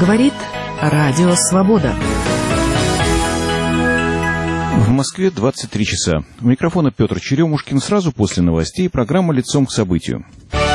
Говорит Радио Свобода. В Москве 23 часа. У микрофона Петр Черемушкин. Сразу после новостей программа «Лицом к событию».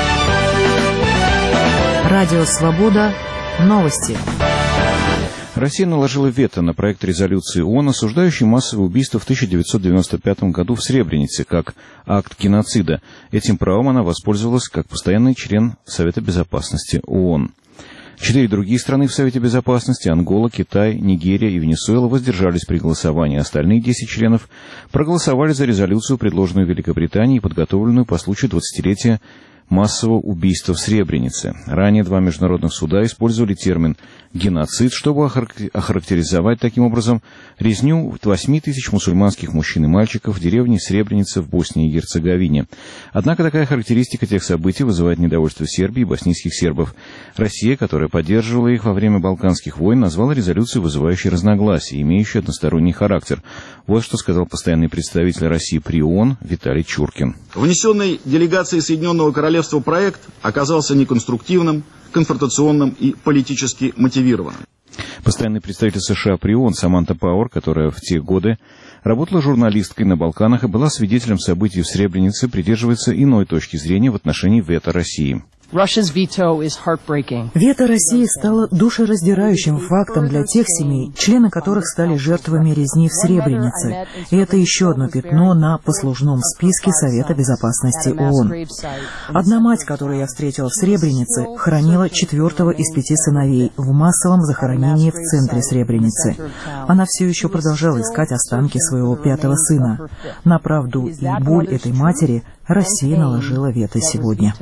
Радио Свобода. Новости. Россия наложила вето на проект резолюции ООН, осуждающий массовое убийство в 1995 году в Сребренице как акт геноцида. Этим правом она воспользовалась как постоянный член Совета Безопасности ООН. 4 другие страны в Совете Безопасности — Ангола, Китай, Нигерия и Венесуэла — воздержались при голосовании. Остальные 10 членов проголосовали за резолюцию, предложенную Великобританией и подготовленную по случаю 20-летия массового убийства в Сребренице. Ранее 2 международных суда использовали термин «геноцид», чтобы охарактеризовать таким образом резню 8 тысяч мусульманских мужчин и мальчиков в деревне Сребреница в Боснии и Герцеговине. Однако такая характеристика тех событий вызывает недовольство Сербии и боснийских сербов. Россия, которая поддерживала их во время Балканских войн, назвала резолюцию вызывающей разногласия и имеющей односторонний характер. Вот что сказал постоянный представитель России при ООН Виталий Чуркин. Внесенный делегацией Соединенного Королевства проект оказался неконструктивным, конфронтационным и политически мотивированным. Постоянный представитель США при ООН Саманта Пауэр, которая в те годы работала журналисткой на Балканах и была свидетелем событий в Сребренице, придерживается иной точки зрения в отношении вето России. Вето России стало душераздирающим фактом для тех семей, члены которых стали жертвами резни в Сребренице. И это еще одно пятно на послужном списке Совета Безопасности ООН. Одна мать, которую я встретила в Сребренице, хоронила 4-го из 5 сыновей в массовом захоронении в центре Сребреницы. Она все еще продолжала искать останки своего 5-го сына. На правду и боль этой матери Россия наложила вето сегодня.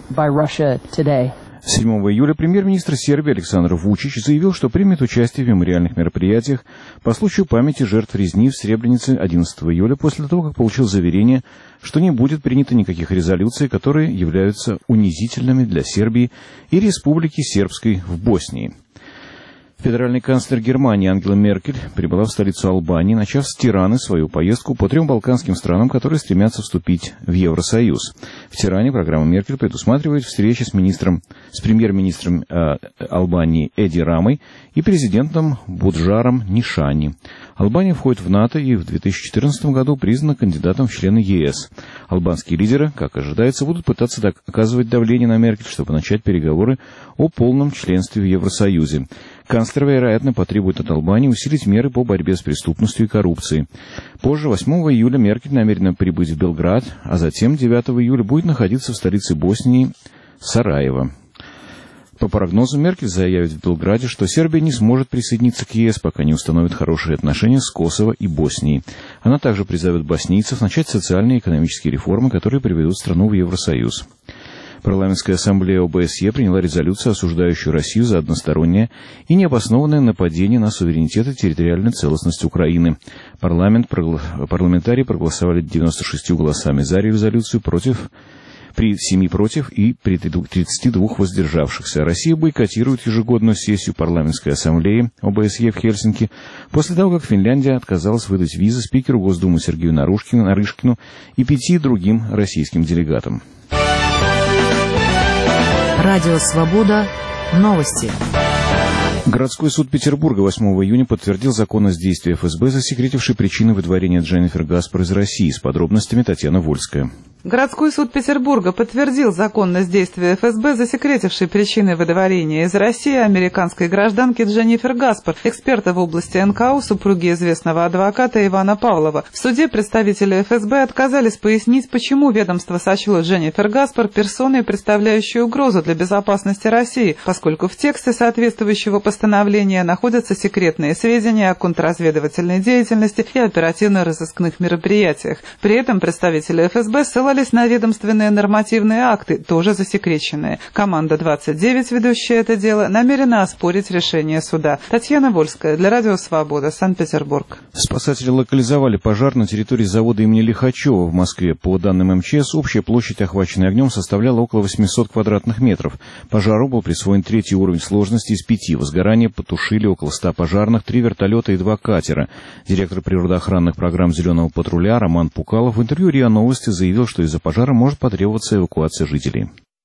7 июля премьер-министр Сербии Александр Вучич заявил, что примет участие в мемориальных мероприятиях по случаю памяти жертв резни в Сребренице 11 июля, после того, как получил заверение, что не будет принято никаких резолюций, которые являются унизительными для Сербии и Республики Сербской в Боснии. Федеральный канцлер Германии Ангела Меркель прибыла в столицу Албании, начав с Тираны свою поездку по 3 балканским странам, которые стремятся вступить в Евросоюз. В Тиране программа Меркель предусматривает встречи с премьер-министром Албании Эди Рамой и президентом Буджаром Нишани. Албания входит в НАТО и в 2014 году признана кандидатом в члены ЕС. Албанские лидеры, как ожидается, будут пытаться оказывать давление на Меркель, чтобы начать переговоры о полном членстве в Евросоюзе. Канцлер, вероятно, потребует от Албании усилить меры по борьбе с преступностью и коррупцией. Позже, 8 июля, Меркель намерена прибыть в Белград, а затем 9 июля будет находиться в столице Боснии Сараево. По прогнозу, Меркель заявит в Белграде, что Сербия не сможет присоединиться к ЕС, пока не установит хорошие отношения с Косово и Боснией. Она также призовет боснийцев начать социальные и экономические реформы, которые приведут страну в Евросоюз. Парламентская ассамблея ОБСЕ приняла резолюцию, осуждающую Россию за одностороннее и необоснованное нападение на суверенитет и территориальную целостность Украины. Парламентарии проголосовали 96 голосами за резолюцию, при 7 против и при 32 воздержавшихся. Россия бойкотирует ежегодную сессию парламентской ассамблеи ОБСЕ в Хельсинки после того, как Финляндия отказалась выдать визы спикеру Госдумы Сергею Нарышкину и 5 другим российским делегатам. Радио Свобода. Новости. Городской суд Петербурга 8 июня подтвердил законность действия ФСБ, засекретившей причины выдворения Дженнифер Гаспар из России. С подробностями Татьяна Вольская. Городской суд Петербурга подтвердил законность действия ФСБ, засекретившей причины выдворения из России американской гражданки Дженнифер Гаспар, эксперта в области НКО, супруги известного адвоката Ивана Павлова. В суде представители ФСБ отказались пояснить, почему ведомство сочло Дженнифер Гаспар персоной, представляющей угрозу для безопасности России, поскольку в тексте соответствующего постановления находятся секретные сведения о контрразведывательной деятельности и оперативно-розыскных мероприятиях. При этом представители ФСБ ссылались на ведомственные нормативные акты, тоже засекреченные. Команда 29, ведущая это дело, намерена оспорить решение суда. Татьяна Вольская для Радио Свобода, Санкт-Петербург. Спасатели локализовали пожар на территории завода имени Лихачева в Москве. По данным МЧС, общая площадь, охваченная огнем, составляла около 800 квадратных метров. Пожару был присвоен 3-й уровень сложности из 5. Возгорание потушили около 100 пожарных, 3 вертолета и 2 катера. Директор природоохранных программ «Зеленого патруля» Роман Пукалов в интервью РИА Новости заявил, что из-за пожара может потребоваться эвакуация жителей.